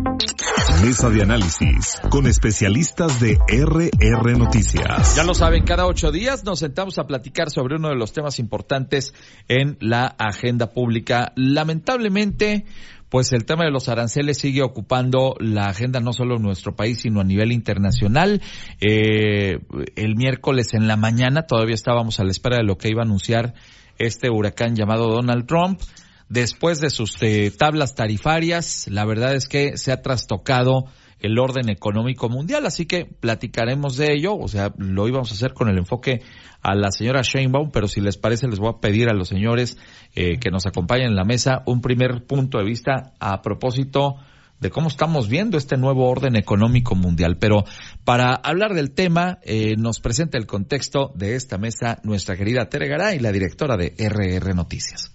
Mesa de análisis con especialistas de RR Noticias. Ya lo saben, cada 8 días nos sentamos a platicar sobre uno de los temas importantes en la agenda pública. Lamentablemente, pues el tema de los aranceles sigue ocupando la agenda no solo en nuestro país, sino a nivel internacional. El miércoles en la mañana todavía estábamos a la espera de lo que iba a anunciar este huracán llamado Donald Trump. Después de sus tablas tarifarias, la verdad es que se ha trastocado el orden económico mundial, así que platicaremos de ello. O sea, lo íbamos a hacer con el enfoque a la señora Sheinbaum, pero si les parece les voy a pedir a los señores que nos acompañen en la mesa un primer punto de vista a propósito de cómo estamos viendo este nuevo orden económico mundial. Pero para hablar del tema, nos presenta el contexto de esta mesa nuestra querida Tere Garay, la directora de RR Noticias.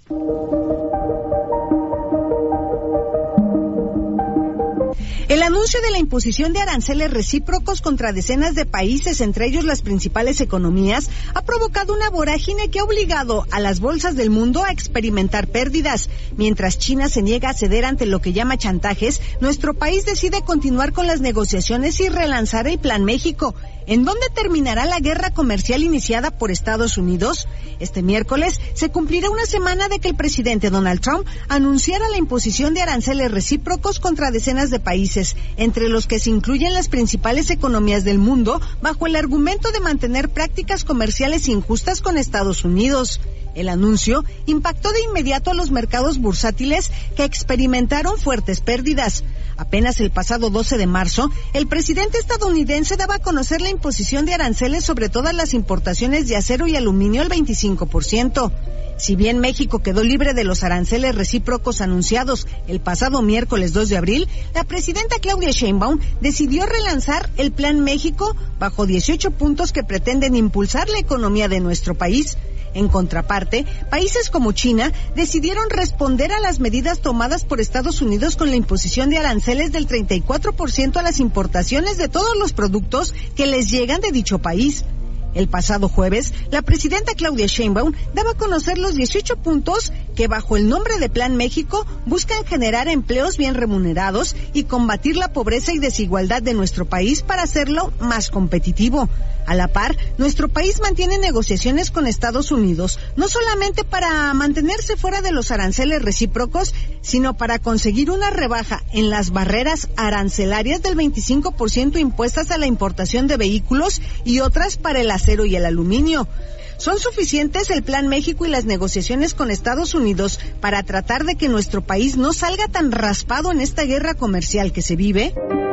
El anuncio de la imposición de aranceles recíprocos contra decenas de países, entre ellos las principales economías, ha provocado una vorágine que ha obligado a las bolsas del mundo a experimentar pérdidas. Mientras China se niega a ceder ante lo que llama chantajes, nuestro país decide continuar con las negociaciones y relanzar el Plan México. ¿En dónde terminará la guerra comercial iniciada por Estados Unidos? Este miércoles se cumplirá una semana de que el presidente Donald Trump anunciara la imposición de aranceles recíprocos contra decenas de países, entre los que se incluyen las principales economías del mundo, bajo el argumento de mantener prácticas comerciales injustas con Estados Unidos. El anuncio impactó de inmediato a los mercados bursátiles, que experimentaron fuertes pérdidas. Apenas el pasado 12 de marzo, el presidente estadounidense daba a conocer la imposición de aranceles sobre todas las importaciones de acero y aluminio al 25%. Si bien México quedó libre de los aranceles recíprocos anunciados el pasado miércoles 2 de abril, la presidenta Claudia Sheinbaum decidió relanzar el Plan México bajo 18 puntos que pretenden impulsar la economía de nuestro país. En contraparte, países como China decidieron responder a las medidas tomadas por Estados Unidos con la imposición de aranceles del 34% a las importaciones de todos los productos que les llegan de dicho país. El pasado jueves, la presidenta Claudia Sheinbaum daba a conocer los 18 puntos que, bajo el nombre de Plan México, buscan generar empleos bien remunerados y combatir la pobreza y desigualdad de nuestro país para hacerlo más competitivo. A la par, nuestro país mantiene negociaciones con Estados Unidos, no solamente para mantenerse fuera de los aranceles recíprocos, sino para conseguir una rebaja en las barreras arancelarias del 25% impuestas a la importación de vehículos y otras para el acero y el aluminio. ¿Son suficientes el Plan México y las negociaciones con Estados Unidos para tratar de que nuestro país no salga tan raspado en esta guerra comercial que se vive?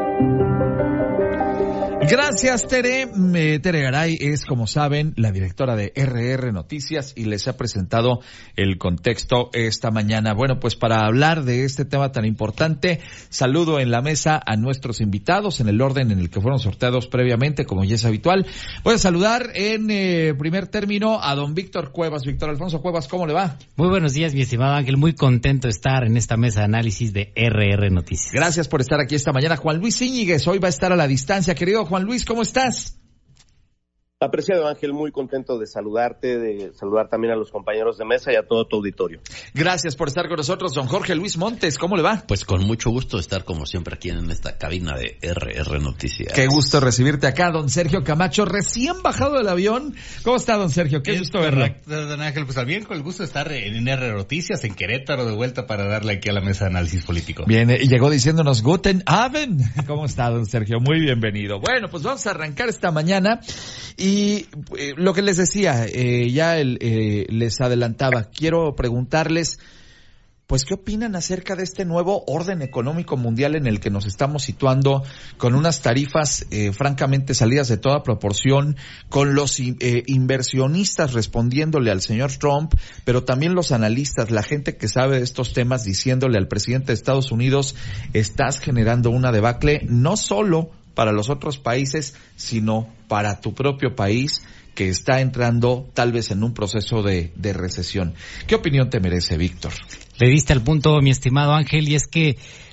Gracias, Tere. Tere Garay es, como saben, la directora de RR Noticias y les ha presentado el contexto esta mañana. Bueno, pues para hablar de este tema tan importante, saludo en la mesa a nuestros invitados en el orden en el que fueron sorteados previamente, como ya es habitual. Voy a saludar en primer término a don Víctor Cuevas. Víctor Alfonso Cuevas, ¿cómo le va? Muy buenos días, mi estimado Ángel. Muy contento de estar en esta mesa de análisis de RR Noticias. Gracias por estar aquí esta mañana. Juan Luis Íñiguez hoy va a estar a la distancia. Querido Juan Luis, ¿cómo estás? Apreciado Ángel, muy contento de saludarte, de saludar también a los compañeros de mesa y a todo tu auditorio. Gracias por estar con nosotros, don Jorge Luis Montes, ¿cómo le va? Pues con mucho gusto estar como siempre aquí en esta cabina de RR Noticias. Qué gusto recibirte acá, don Sergio Camacho, recién bajado del avión. ¿Cómo está, don Sergio? Qué gusto verlo. Don Ángel, pues también con el gusto de estar en RR Noticias, en Querétaro, de vuelta para darle aquí a la mesa de análisis político. Bien, y llegó diciéndonos Guten Abend. ¿Cómo está, don Sergio? Muy bienvenido. Bueno, pues vamos a arrancar esta mañana y lo que les decía, les adelantaba, quiero preguntarles, pues, ¿qué opinan acerca de este nuevo orden económico mundial en el que nos estamos situando, con unas tarifas francamente salidas de toda proporción, con los inversionistas respondiéndole al señor Trump, pero también los analistas, la gente que sabe de estos temas, diciéndole al presidente de Estados Unidos, estás generando una debacle no solo para los otros países, sino para tu propio país, que está entrando tal vez en un proceso de recesión? ¿Qué opinión te merece, Víctor? Le diste al punto, mi estimado Ángel, y es que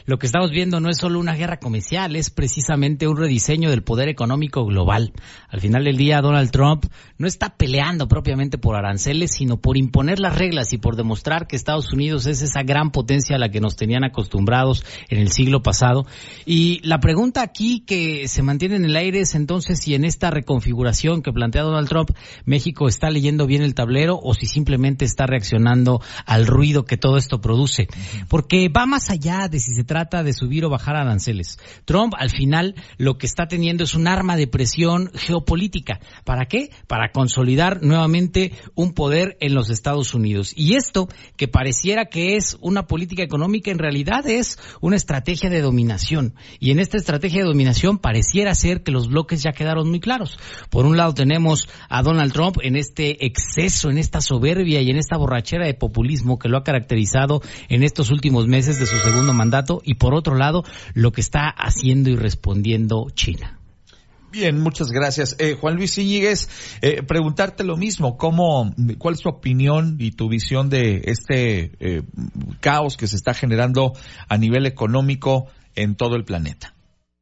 lo que estamos viendo no es solo una guerra comercial, es precisamente un rediseño del poder económico global. Al final del día, Donald Trump no está peleando propiamente por aranceles, sino por imponer las reglas y por demostrar que Estados Unidos es esa gran potencia a la que nos tenían acostumbrados en el siglo pasado. Y la pregunta aquí que se mantiene en el aire es entonces si en esta reconfiguración que plantea Donald Trump, México está leyendo bien el tablero o si simplemente está reaccionando al ruido que todo esto produce. Porque va más allá de si se trata de subir o bajar aranceles. Trump, al final, lo que está teniendo es un arma de presión geopolítica. ¿Para qué? Para consolidar nuevamente un poder en los Estados Unidos. Y esto, que pareciera que es una política económica, en realidad es una estrategia de dominación. Y en esta estrategia de dominación pareciera ser que los bloques ya quedaron muy claros. Por un lado tenemos a Donald Trump en este exceso, en esta soberbia y en esta borrachera de populismo que lo ha caracterizado en estos últimos meses de su segundo mandato, y por otro lado, lo que está haciendo y respondiendo China. Bien, muchas gracias. Juan Luis Íñiguez, preguntarte lo mismo, ¿cuál es tu opinión y tu visión de este caos que se está generando a nivel económico en todo el planeta?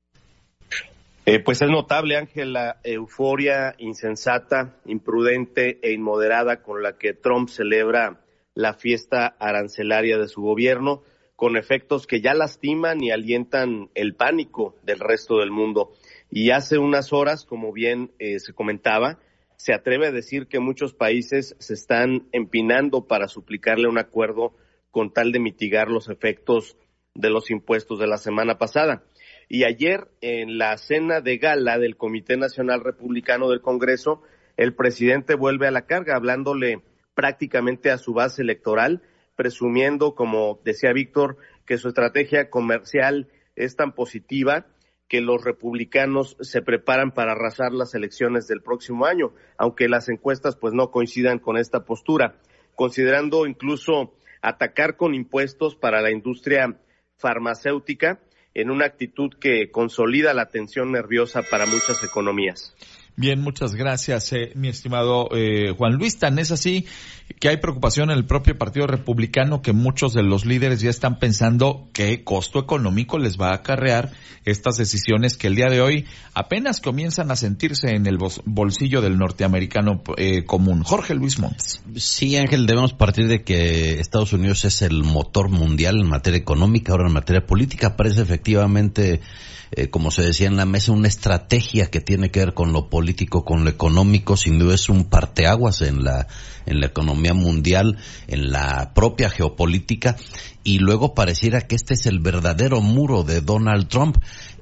Pues es notable, Ángel, la euforia insensata, imprudente e inmoderada con la que Trump celebra la fiesta arancelaria de su gobierno, con efectos que ya lastiman y alientan el pánico del resto del mundo. Y hace unas horas, como bien se comentaba, se atreve a decir que muchos países se están empinando para suplicarle un acuerdo con tal de mitigar los efectos de los impuestos de la semana pasada. Y ayer, en la cena de gala del Comité Nacional Republicano del Congreso, el presidente vuelve a la carga, hablándole prácticamente a su base electoral, presumiendo, como decía Víctor, que su estrategia comercial es tan positiva que los republicanos se preparan para arrasar las elecciones del próximo año, aunque las encuestas pues no coincidan con esta postura, considerando incluso atacar con impuestos para la industria farmacéutica, en una actitud que consolida la tensión nerviosa para muchas economías. Bien, muchas gracias, mi estimado Juan Luis. Tan es así que hay preocupación en el propio Partido Republicano, que muchos de los líderes ya están pensando qué costo económico les va a acarrear estas decisiones que el día de hoy apenas comienzan a sentirse en el bolsillo del norteamericano común. Jorge Luis Montes. Sí, Ángel, debemos partir de que Estados Unidos es el motor mundial en materia económica, ahora en materia política. Parece efectivamente, como se decía en la mesa, una estrategia que tiene que ver con lo político, con lo económico. Sin duda es un parteaguas en la economía mundial, en la propia geopolítica, y luego pareciera que este es el verdadero muro de Donald Trump,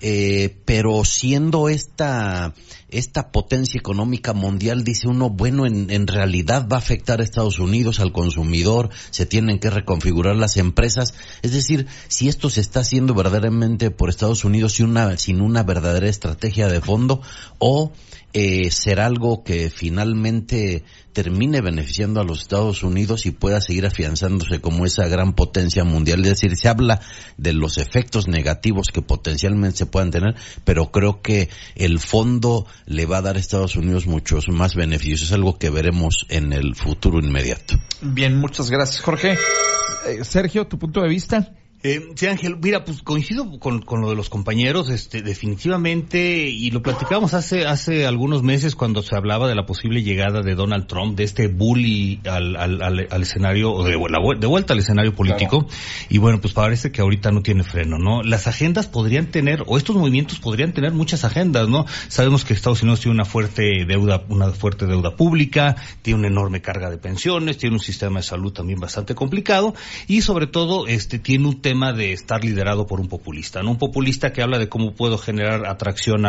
pero siendo esta potencia económica mundial, dice uno, bueno, en realidad va a afectar a Estados Unidos, al consumidor, se tienen que reconfigurar las empresas. Es decir, si esto se está haciendo verdaderamente por Estados Unidos sin una verdadera estrategia de fondo, o será algo que finalmente termine beneficiando a los Estados Unidos y pueda seguir afianzándose como esa gran potencia mundial. Es decir, se habla de los efectos negativos que potencialmente se puedan tener, pero creo que el fondo le va a dar a Estados Unidos muchos más beneficios. Es algo que veremos en el futuro inmediato. Bien, muchas gracias, Jorge. Sergio, ¿tu punto de vista? Sí, Ángel, mira, pues coincido con lo de los compañeros, definitivamente, y lo platicamos hace algunos meses cuando se hablaba de la posible llegada de Donald Trump, de este bully al escenario, o de vuelta al escenario político. Claro. Y bueno, pues parece que ahorita no tiene freno, ¿no? Las agendas podrían tener, o estos movimientos podrían tener muchas agendas, ¿no? Sabemos que Estados Unidos tiene una fuerte deuda pública, tiene una enorme carga de pensiones, tiene un sistema de salud también bastante complicado, y sobre todo, tiene un tema de estar liderado por un populista, ¿no? Un populista que habla de cómo puedo generar atracción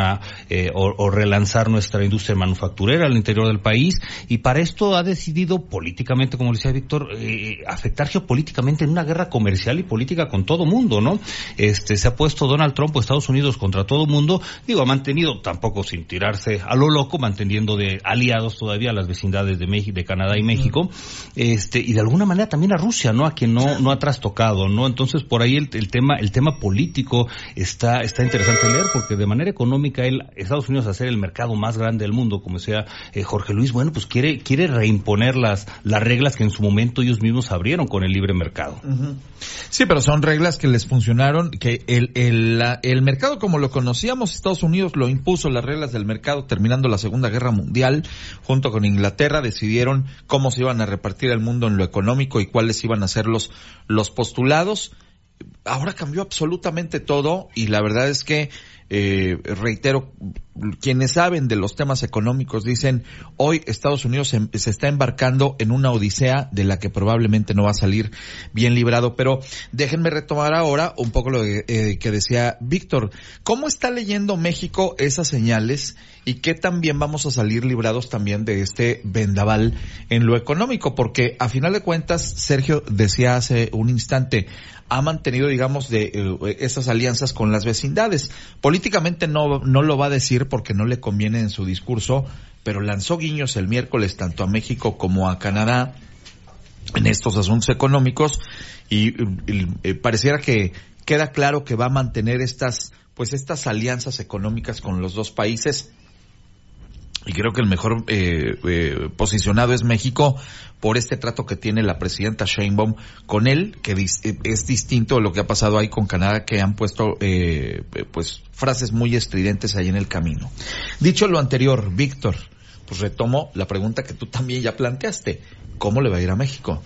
o relanzar nuestra industria manufacturera al interior del país, y para esto ha decidido políticamente, como le decía Víctor, afectar geopolíticamente en una guerra comercial y política con todo mundo, ¿no? Se ha puesto Donald Trump o Estados Unidos contra todo mundo, ha mantenido, tampoco sin tirarse a lo loco, manteniendo de aliados todavía a las vecindades de México, de Canadá y México, y de alguna manera también a Rusia, ¿no? A quien no ha trastocado, ¿no? Entonces, por ahí el tema político está interesante leer, porque de manera económica Estados Unidos, hacer el mercado más grande del mundo, como decía Jorge Luis, bueno, pues quiere reimponer las reglas que en su momento ellos mismos abrieron con el libre mercado. Uh-huh. Sí, pero son reglas que les funcionaron, que el mercado como lo conocíamos, Estados Unidos lo impuso, las reglas del mercado, terminando la Segunda Guerra Mundial, junto con Inglaterra, decidieron cómo se iban a repartir el mundo en lo económico y cuáles iban a ser los postulados. Ahora cambió absolutamente todo y la verdad es que, reitero, quienes saben de los temas económicos dicen, hoy Estados Unidos se está embarcando en una odisea de la que probablemente no va a salir bien librado. Pero déjenme retomar ahora un poco lo que decía Víctor. ¿Cómo está leyendo México esas señales y qué también vamos a salir librados también de este vendaval en lo económico? Porque a final de cuentas, Sergio decía hace un instante, ha mantenido, digamos, esas alianzas con las vecindades. Políticamente no lo va a decir porque no le conviene en su discurso, pero lanzó guiños el miércoles tanto a México como a Canadá en estos asuntos económicos y pareciera que queda claro que va a mantener estas alianzas económicas con los dos países. Y creo que el mejor posicionado es México por este trato que tiene la presidenta Sheinbaum con él, que es distinto de lo que ha pasado ahí con Canadá, que han puesto frases muy estridentes ahí en el camino. Dicho lo anterior, Víctor, pues retomo la pregunta que tú también ya planteaste. ¿Cómo le va a ir a México?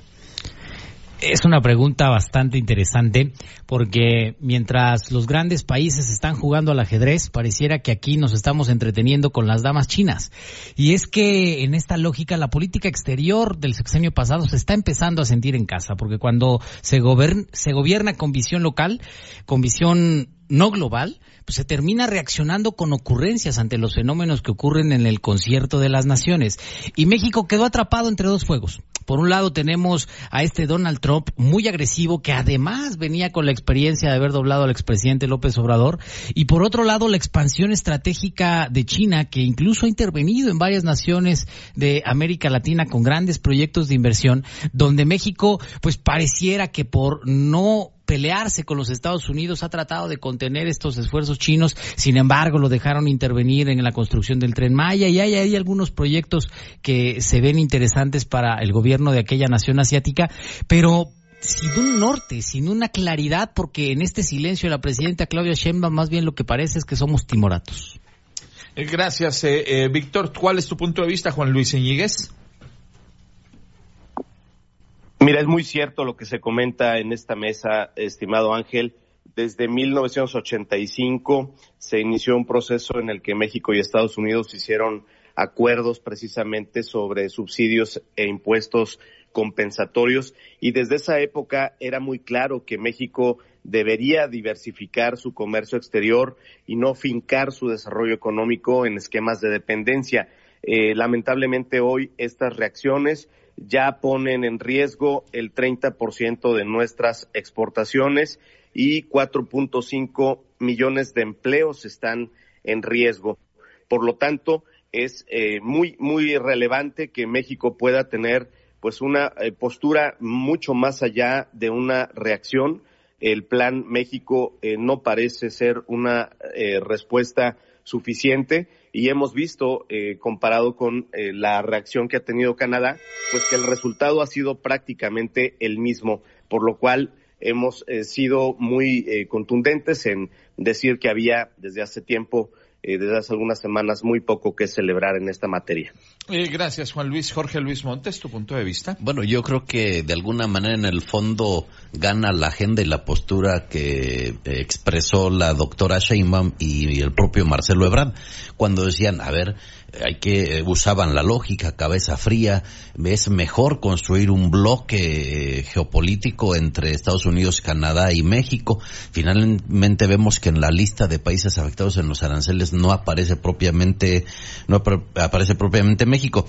Es una pregunta bastante interesante porque mientras los grandes países están jugando al ajedrez, pareciera que aquí nos estamos entreteniendo con las damas chinas. Y es que en esta lógica la política exterior del sexenio pasado se está empezando a sentir en casa, porque cuando se gobierna con visión local, con visión no global, pues se termina reaccionando con ocurrencias ante los fenómenos que ocurren en el concierto de las naciones. Y México quedó atrapado entre dos fuegos. Por un lado tenemos a este Donald Trump muy agresivo, que además venía con la experiencia de haber doblado al expresidente López Obrador, y por otro lado la expansión estratégica de China, que incluso ha intervenido en varias naciones de América Latina con grandes proyectos de inversión, donde México pues pareciera que por no pelearse con los Estados Unidos ha tratado de contener estos esfuerzos chinos. Sin embargo, lo dejaron intervenir en la construcción del Tren Maya y hay algunos proyectos que se ven interesantes para el gobierno de aquella nación asiática, pero sin un norte, sin una claridad, porque en este silencio de la presidenta Claudia Sheinbaum más bien lo que parece es que somos timoratos. Gracias, Víctor. ¿Cuál es tu punto de vista, Juan Luis Íñiguez? Mira, es muy cierto lo que se comenta en esta mesa, estimado Ángel. Desde 1985 se inició un proceso en el que México y Estados Unidos hicieron acuerdos precisamente sobre subsidios e impuestos compensatorios, y desde esa época era muy claro que México debería diversificar su comercio exterior y no fincar su desarrollo económico en esquemas de dependencia. Lamentablemente hoy estas reacciones ya ponen en riesgo el 30% de nuestras exportaciones y 4.5 millones de empleos están en riesgo. Por lo tanto, es muy relevante que México pueda tener pues una postura mucho más allá de una reacción. El Plan México no parece ser una respuesta suficiente, y hemos visto, comparado con la reacción que ha tenido Canadá, pues que el resultado ha sido prácticamente el mismo, por lo cual hemos sido muy contundentes en decir que había desde hace tiempo, desde hace algunas semanas, muy poco que celebrar en esta materia. Gracias, Juan Luis. Jorge Luis Montes, ¿tu punto de vista? Bueno, yo creo que de alguna manera en el fondo gana la agenda y la postura que expresó la doctora Sheinbaum y el propio Marcelo Ebrard, cuando decían, a ver, usaban la lógica, cabeza fría, es mejor construir un bloque geopolítico entre Estados Unidos, Canadá y México. Finalmente vemos que en la lista de países afectados en los aranceles no aparece propiamente México.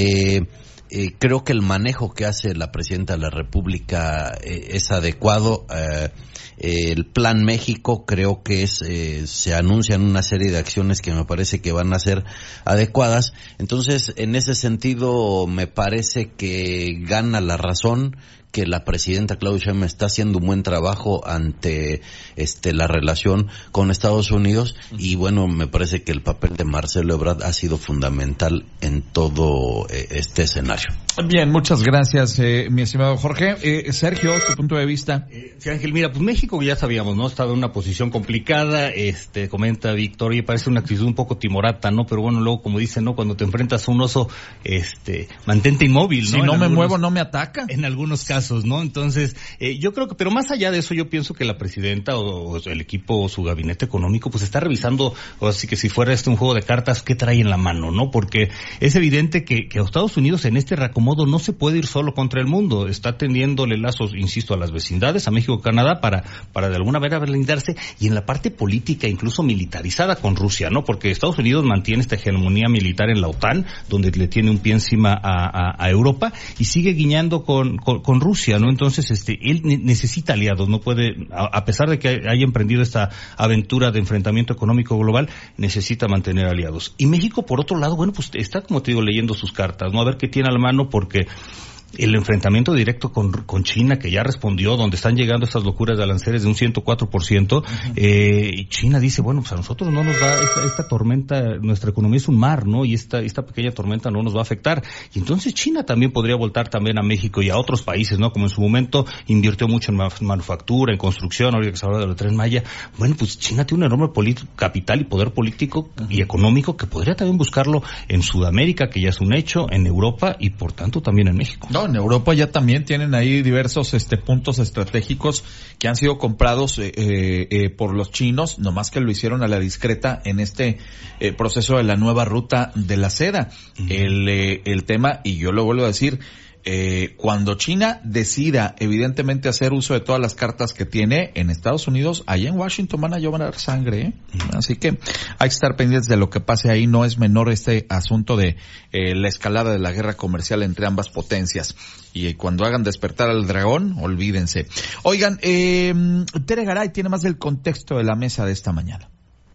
Creo que el manejo que hace la presidenta de la República es adecuado. El Plan México creo que se anuncian una serie de acciones que me parece que van a ser adecuadas. Entonces, en ese sentido, me parece que gana la razón, que la presidenta Claudia Sheinbaum está haciendo un buen trabajo ante la relación con Estados Unidos, y bueno, me parece que el papel de Marcelo Ebrard ha sido fundamental en todo este escenario. Bien, muchas gracias, mi estimado Jorge. Sergio, tu punto de vista. Sí, Ángel, mira, pues México ya sabíamos, ¿no? Estaba en una posición complicada, comenta Víctor, y parece una actitud un poco timorata, ¿no? Pero bueno, luego, como dicen, ¿no? Cuando te enfrentas a un oso, mantente inmóvil, ¿no? Si no me muevo, no me ataca. En algunos casos, ¿no? Entonces, yo creo que, pero más allá de eso, yo pienso que la presidenta o el equipo o su gabinete económico, pues está revisando, o así que si fuera un juego de cartas, ¿qué trae en la mano, no? Porque es evidente que Estados Unidos en este reacomodo no se puede ir solo contra el mundo, está tendiéndole lazos, insisto, a las vecindades, a México, Canadá, para de alguna manera blindarse, y en la parte política, incluso militarizada con Rusia, ¿no? Porque Estados Unidos mantiene esta hegemonía militar en la OTAN, donde le tiene un pie encima a Europa, y sigue guiñando con Rusia, ¿no? Entonces, él necesita aliados, no puede, a pesar de que haya emprendido esta aventura de enfrentamiento económico global, necesita mantener aliados. Y México, por otro lado, bueno, pues está, como te digo, leyendo sus cartas, ¿no? A ver qué tiene a la mano, porque el enfrentamiento directo con China, que ya respondió, donde están llegando estas locuras de aranceles de un 104%, y China dice, bueno, pues a nosotros no nos va esta tormenta, nuestra economía es un mar, ¿no? Y esta pequeña tormenta no nos va a afectar. Y entonces China también podría voltar también a México y a otros países, ¿no? Como en su momento invirtió mucho en manufactura, en construcción, ahora que se habla de la Tren Maya. Bueno, pues China tiene un enorme capital y poder político y económico que podría también buscarlo en Sudamérica, que ya es un hecho, en Europa y por tanto también en México. No, en Europa ya también tienen ahí diversos puntos estratégicos que han sido comprados por los chinos, nomás que lo hicieron a la discreta en este proceso de la nueva ruta de la seda. El tema, y yo lo vuelvo a decir, cuando China decida evidentemente hacer uso de todas las cartas que tiene en Estados Unidos, allá en Washington van a llevar sangre, así que hay que estar pendientes de lo que pase ahí. No es menor este asunto de la escalada de la guerra comercial entre ambas potencias, y cuando hagan despertar al dragón, olvídense. Oigan, Tere Garay tiene más del contexto de la mesa de esta mañana.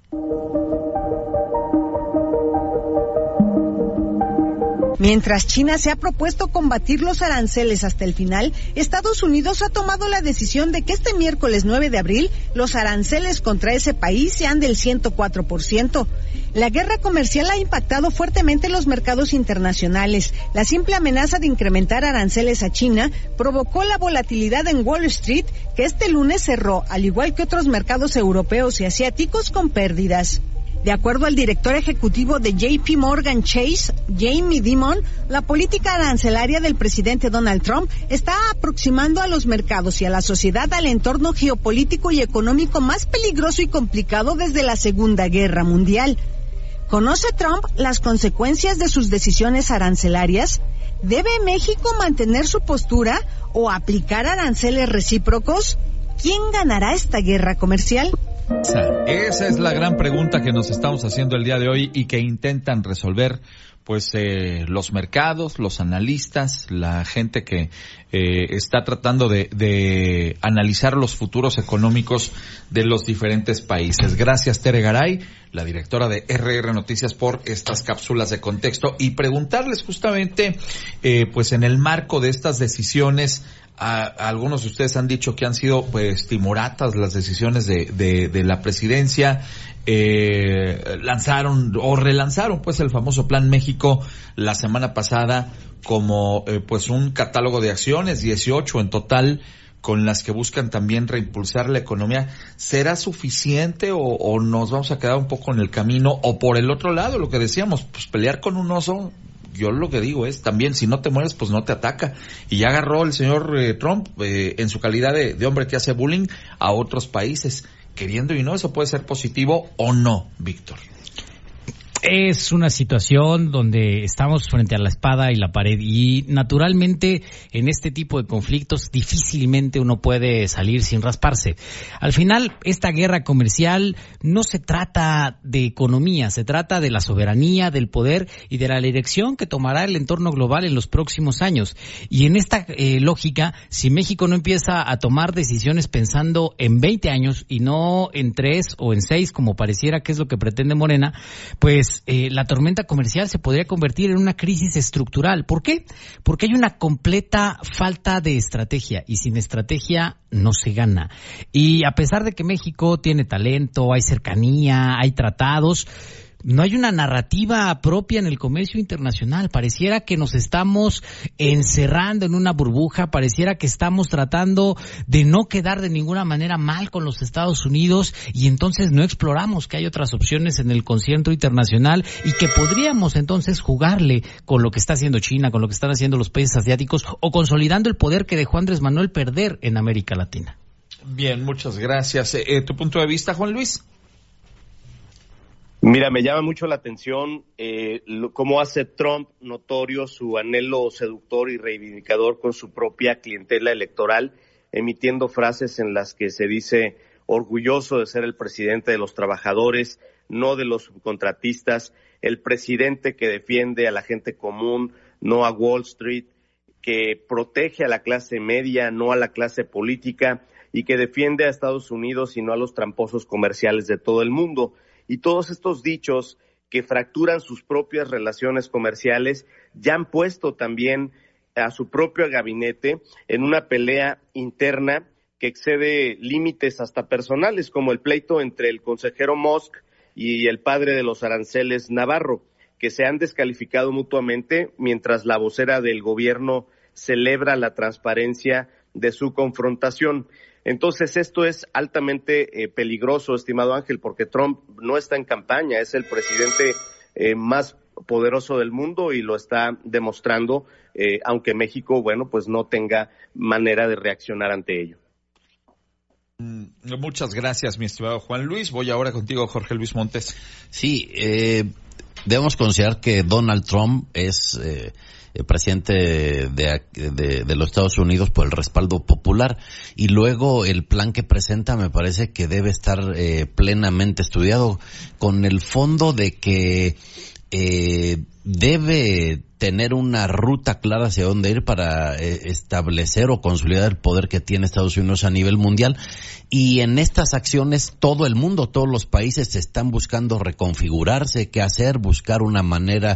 Mientras China se ha propuesto combatir los aranceles hasta el final, Estados Unidos ha tomado la decisión de que este miércoles 9 de abril los aranceles contra ese país sean del 104%. La guerra comercial ha impactado fuertemente los mercados internacionales. La simple amenaza de incrementar aranceles a China provocó la volatilidad en Wall Street, que este lunes cerró, al igual que otros mercados europeos y asiáticos, con pérdidas. De acuerdo al director ejecutivo de JP Morgan Chase, Jamie Dimon, la política arancelaria del presidente Donald Trump está aproximando a los mercados y a la sociedad al entorno geopolítico y económico más peligroso y complicado desde la Segunda Guerra Mundial. ¿Conoce Trump las consecuencias de sus decisiones arancelarias? ¿Debe México mantener su postura o aplicar aranceles recíprocos? ¿Quién ganará esta guerra comercial? Esa es la gran pregunta que nos estamos haciendo el día de hoy y que intentan resolver los mercados, los analistas, la gente que está tratando de analizar los futuros económicos de los diferentes países. Gracias, Tere Garay, la directora de RR Noticias, por estas cápsulas de contexto, y preguntarles justamente en el marco de estas decisiones. Algunos de ustedes han dicho que han sido timoratas las decisiones de la presidencia. Lanzaron o relanzaron el famoso Plan México la semana pasada como un catálogo de acciones, 18 en total, con las que buscan también reimpulsar la economía. ¿Será suficiente o nos vamos a quedar un poco en el camino? O por el otro lado, lo que decíamos, pelear con un oso. Yo lo que digo es también, si no te mueres, no te ataca. Y ya agarró el señor Trump en su calidad de hombre que hace bullying a otros países, queriendo y no. ¿Eso puede ser positivo o no, Víctor? Es una situación donde estamos frente a la espada y la pared, y naturalmente en este tipo de conflictos difícilmente uno puede salir sin rasparse. Al final, esta guerra comercial no se trata de economía, se trata de la soberanía, del poder y de la dirección que tomará el entorno global en los próximos años. Y en esta lógica, si México no empieza a tomar decisiones pensando en 20 años y no en 3 o en 6, como pareciera que es lo que pretende Morena, pues pues la tormenta comercial se podría convertir en una crisis estructural. ¿Por qué? Porque hay una completa falta de estrategia, y sin estrategia no se gana. Y a pesar de que México tiene talento, hay cercanía, hay tratados, no hay una narrativa propia en el comercio internacional. Pareciera que nos estamos encerrando en una burbuja, pareciera que estamos tratando de no quedar de ninguna manera mal con los Estados Unidos, y entonces no exploramos que hay otras opciones en el concierto internacional y que podríamos entonces jugarle con lo que está haciendo China, con lo que están haciendo los países asiáticos, o consolidando el poder que dejó Andrés Manuel perder en América Latina. Bien, muchas gracias. ¿Tu punto de vista, Juan Luis? Mira, me llama mucho la atención cómo hace Trump notorio su anhelo seductor y reivindicador con su propia clientela electoral, emitiendo frases en las que se dice orgulloso de ser el presidente de los trabajadores, no de los subcontratistas, el presidente que defiende a la gente común, no a Wall Street, que protege a la clase media, no a la clase política, y que defiende a Estados Unidos y no a los tramposos comerciales de todo el mundo. Y todos estos dichos que fracturan sus propias relaciones comerciales ya han puesto también a su propio gabinete en una pelea interna que excede límites hasta personales, como el pleito entre el consejero Musk y el padre de los aranceles, Navarro, que se han descalificado mutuamente mientras la vocera del gobierno celebra la transparencia de su confrontación. Entonces esto es altamente peligroso, estimado Ángel, porque Trump no está en campaña, es el presidente más poderoso del mundo y lo está demostrando, aunque México, bueno, pues no tenga manera de reaccionar ante ello. Muchas gracias, mi estimado Juan Luis. Voy ahora contigo, Jorge Luis Montes. Sí, debemos considerar que Donald Trump es el presidente de los Estados Unidos por el respaldo popular, y luego el plan que presenta me parece que debe estar plenamente estudiado, con el fondo de que debe tener una ruta clara hacia dónde ir para establecer o consolidar el poder que tiene Estados Unidos a nivel mundial. Y en estas acciones todo el mundo, todos los países están buscando reconfigurarse, qué hacer, buscar una manera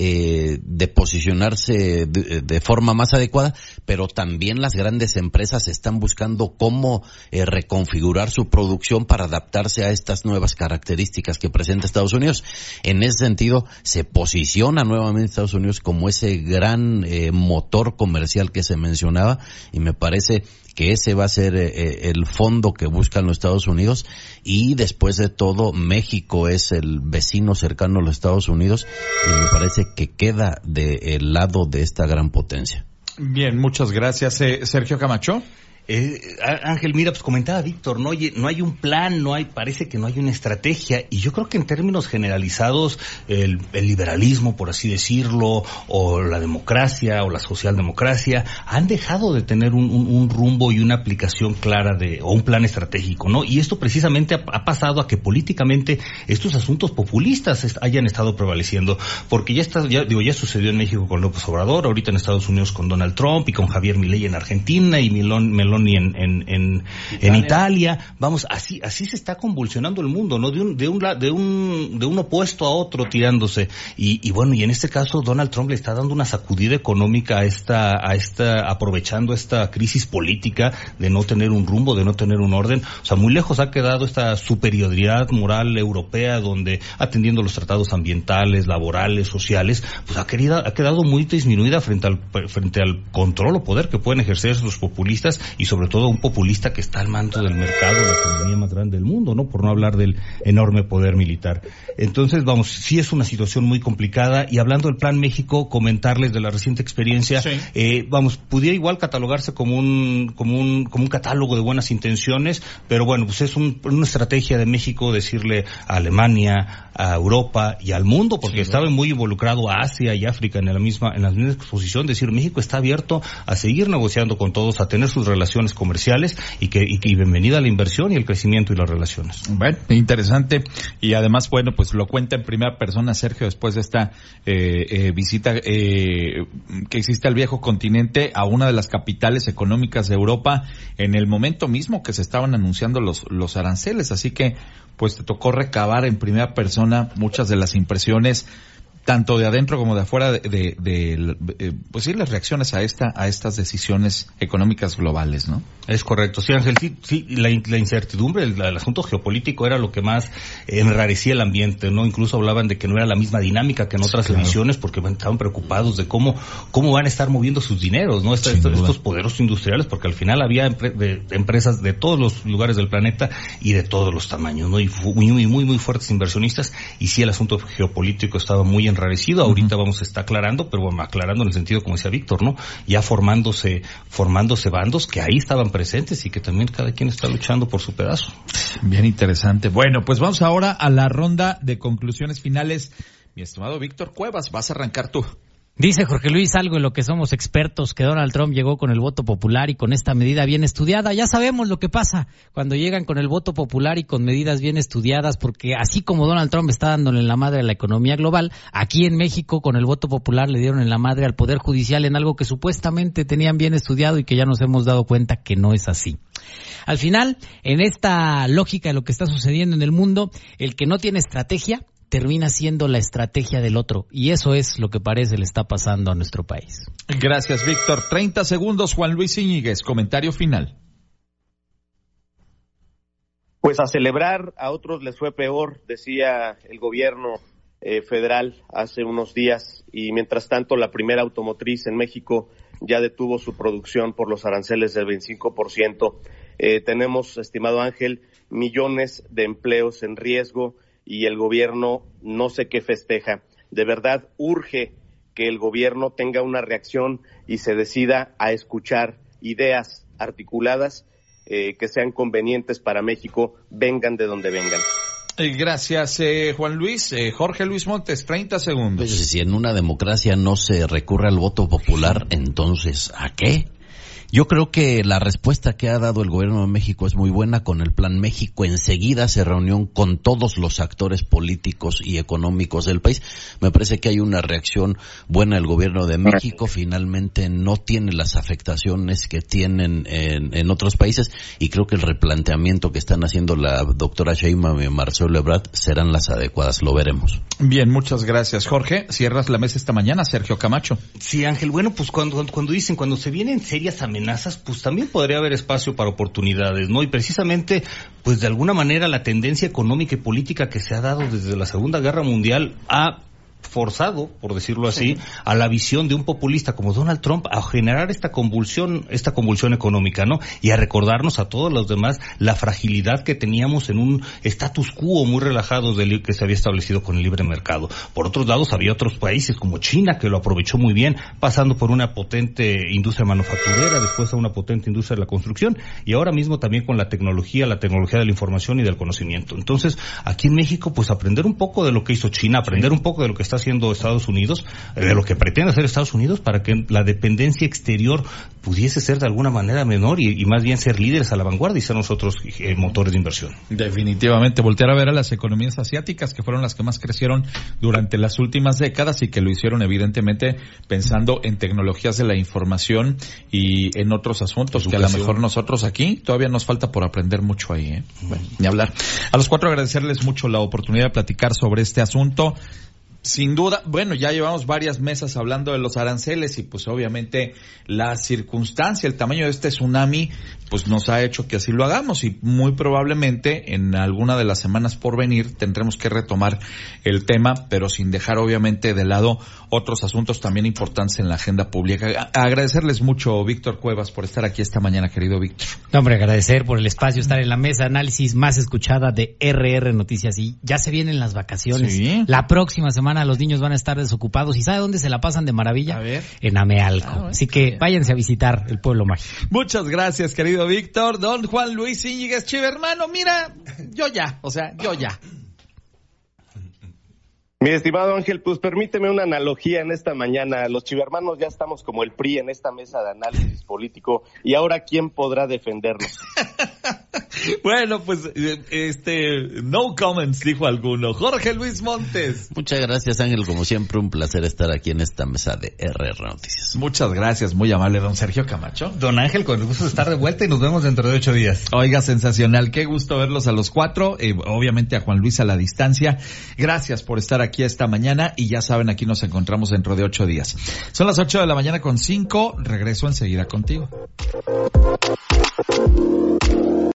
de posicionarse de forma más adecuada, pero también las grandes empresas están buscando cómo reconfigurar su producción para adaptarse a estas nuevas características que presenta Estados Unidos. En ese sentido, se posiciona nuevamente Estados Unidos como ese gran motor comercial que se mencionaba, y me parece que ese va a ser el fondo que buscan los Estados Unidos. Y después de todo, México es el vecino cercano a los Estados Unidos, y me parece que queda del lado de esta gran potencia. Bien, muchas gracias. Sergio Camacho. Ángel, mira, pues comentaba Víctor, no hay un plan, parece que no hay una estrategia, y yo creo que en términos generalizados el liberalismo, por así decirlo, o la democracia o la socialdemocracia han dejado de tener un rumbo y una aplicación clara o un plan estratégico, ¿no? Y esto precisamente ha pasado a que políticamente estos asuntos populistas hayan estado prevaleciendo, porque ya sucedió en México con López Obrador, ahorita en Estados Unidos con Donald Trump, y con Javier Milei en Argentina, y Meloni en Italia. Vamos, así se está convulsionando el mundo, ¿no? De un opuesto a otro tirándose. Y bueno, y en este caso Donald Trump le está dando una sacudida económica a esta aprovechando esta crisis política de no tener un rumbo, de no tener un orden. O sea, muy lejos ha quedado esta superioridad moral europea, donde atendiendo los tratados ambientales, laborales, sociales, pues ha quedado muy disminuida frente al control o poder que pueden ejercer los populistas, y sobre todo un populista que está al mando del mercado, la economía más grande del mundo, ¿no? Por no hablar del enorme poder militar. Entonces, vamos, sí es una situación muy complicada. Y hablando del Plan México, comentarles de la reciente experiencia, sí. Pudiera igual catalogarse como un catálogo de buenas intenciones, pero bueno, pues es una estrategia de México decirle a Alemania, a Europa y al mundo, porque sí, estaba muy involucrado a Asia y África en la misma exposición, decir México está abierto a seguir negociando con todos, a tener sus relaciones relaciones comerciales y bienvenida a la inversión y el crecimiento y las relaciones. Bueno, interesante. Y además, bueno, pues lo cuenta en primera persona Sergio después de esta visita que existe al viejo continente, a una de las capitales económicas de Europa, en el momento mismo que se estaban anunciando los aranceles. Así que, pues te tocó recabar en primera persona muchas de las impresiones, tanto de adentro como de afuera, pues sí, las reacciones a estas decisiones económicas globales, ¿no? Es correcto, sí, Ángel, sí, la incertidumbre, el asunto geopolítico era lo que más enrarecía el ambiente, ¿no? Incluso hablaban de que no era la misma dinámica que en otras emisiones, porque estaban preocupados de cómo van a estar moviendo sus dineros, ¿no? Estos poderosos industriales, porque al final había empresas de todos los lugares del planeta y de todos los tamaños, ¿no? Y muy fuertes inversionistas, y sí, el asunto geopolítico estaba muy enrarecido. Ahorita vamos a estar aclarando, pero bueno, aclarando en el sentido, como decía Víctor, ¿no? Ya formándose bandos que ahí estaban presentes y que también cada quien está luchando por su pedazo. Bien interesante. Bueno, pues vamos ahora a la ronda de conclusiones finales. Mi estimado Víctor Cuevas, vas a arrancar tú. Dice Jorge Luis algo en lo que somos expertos, que Donald Trump llegó con el voto popular y con esta medida bien estudiada. Ya sabemos lo que pasa cuando llegan con el voto popular y con medidas bien estudiadas, porque así como Donald Trump está dándole en la madre a la economía global, aquí en México con el voto popular le dieron en la madre al Poder Judicial en algo que supuestamente tenían bien estudiado y que ya nos hemos dado cuenta que no es así. Al final, en esta lógica de lo que está sucediendo en el mundo, el que no tiene estrategia termina siendo la estrategia del otro, y eso es lo que parece le está pasando a nuestro país. Gracias, Víctor. 30 segundos, Juan Luis Íñiguez, comentario final. Pues a celebrar, a otros les fue peor, decía el gobierno federal hace unos días, y mientras tanto la primera automotriz en México ya detuvo su producción por los aranceles del 25%. Tenemos, estimado Ángel, millones de empleos en riesgo, y el gobierno no sé qué festeja. De verdad urge que el gobierno tenga una reacción y se decida a escuchar ideas articuladas que sean convenientes para México, vengan de donde vengan. Gracias, Juan Luis. Jorge Luis Montes, 30 segundos. Pues, si en una democracia no se recurre al voto popular, entonces, ¿a qué? Yo creo que la respuesta que ha dado el gobierno de México es muy buena. Con el Plan México enseguida se reunió con todos los actores políticos y económicos del país. Me parece que hay una reacción buena del gobierno de México. Finalmente no tiene las afectaciones que tienen en otros países, y creo que el replanteamiento que están haciendo la doctora Sheinbaum y Marcelo Ebrard serán las adecuadas. Lo veremos. Bien, muchas gracias, Jorge. Cierras la mesa esta mañana, Sergio Camacho. Sí, Ángel. Bueno, pues cuando se vienen serias amenazas, pues también podría haber espacio para oportunidades, ¿no? Y precisamente, pues de alguna manera la tendencia económica y política que se ha dado desde la Segunda Guerra Mundial ha forzado, por decirlo así, a la visión de un populista como Donald Trump a generar esta convulsión económica, ¿no? Y a recordarnos a todos los demás la fragilidad que teníamos en un status quo muy relajado que se había establecido con el libre mercado. Por otros lados, había otros países como China que lo aprovechó muy bien, pasando por una potente industria manufacturera, después a una potente industria de la construcción, y ahora mismo también con la tecnología de la información y del conocimiento. Entonces, aquí en México, pues aprender un poco de lo que hizo China, aprender un poco de lo que está haciendo Estados Unidos, de lo que pretende hacer Estados Unidos, para que la dependencia exterior pudiese ser de alguna manera menor y más bien ser líderes a la vanguardia y ser nosotros motores de inversión. Definitivamente, voltear a ver a las economías asiáticas, que fueron las que más crecieron durante las últimas décadas y que lo hicieron evidentemente pensando en tecnologías de la información y en otros asuntos que a lo mejor nosotros aquí todavía nos falta por aprender mucho ahí, ¿eh? Bueno, ni hablar. A los cuatro agradecerles mucho la oportunidad de platicar sobre este asunto. Sin duda, bueno, ya llevamos varias mesas hablando de los aranceles y pues obviamente la circunstancia, el tamaño de este tsunami, pues nos ha hecho que así lo hagamos y muy probablemente en alguna de las semanas por venir tendremos que retomar el tema, pero sin dejar obviamente de lado otros asuntos también importantes en la agenda pública. Agradecerles mucho, Víctor Cuevas, por estar aquí esta mañana, querido Víctor. No, hombre, agradecer por el espacio, estar en la mesa de análisis más escuchada de RR Noticias, y ya se vienen las vacaciones. Sí. La próxima semana los niños van a estar desocupados, y ¿sabe dónde se la pasan de maravilla? A ver. En Amealco. Así que váyanse a visitar el pueblo mágico. Muchas gracias, querido Víctor. Don Juan Luis Íñiguez Chiva, hermano, mira, yo ya. Mi estimado Ángel, pues permíteme una analogía en esta mañana. Los chivermanos ya estamos como el PRI en esta mesa de análisis político, y ahora ¿quién podrá defendernos? Bueno, pues, no comments, dijo alguno. Jorge Luis Montes. Muchas gracias, Ángel. Como siempre, un placer estar aquí en esta mesa de RR Noticias. Muchas gracias, muy amable, don Sergio Camacho. Don Ángel, con el gusto de estar de vuelta y nos vemos dentro de 8 días. Oiga, sensacional, qué gusto verlos a los cuatro, obviamente a Juan Luis a la distancia. Gracias por estar aquí esta mañana y ya saben, aquí nos encontramos dentro de 8 días. Son las 8:05 a.m, regreso enseguida contigo.